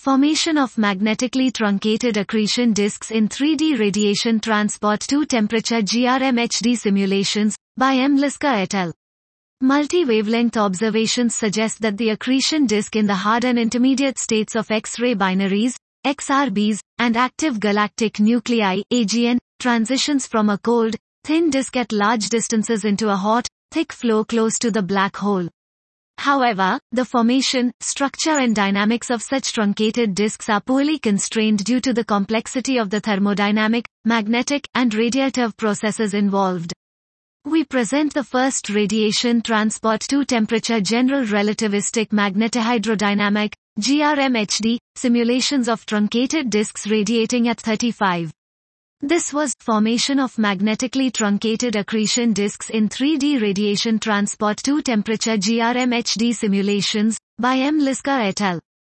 Formation of magnetically truncated accretion disks in 3D radiation transport to temperature GRMHD simulations, by M. Liska et al. Multi-wavelength observations suggest that the accretion disk in the hard and intermediate states of X-ray binaries, XRBs, and active galactic nuclei, AGN, transitions from a cold, thin disk at large distances into a hot, thick flow close to the black hole. However, the formation, structure and dynamics of such truncated disks are poorly constrained due to the complexity of the thermodynamic, magnetic, and radiative processes involved. We present the first radiation transport to temperature general relativistic magnetohydrodynamic, GRMHD, simulations of truncated disks radiating at 35. This was formation of magnetically truncated accretion disks in 3D radiation transport to temperature GRMHD simulations, by M. Liska et al.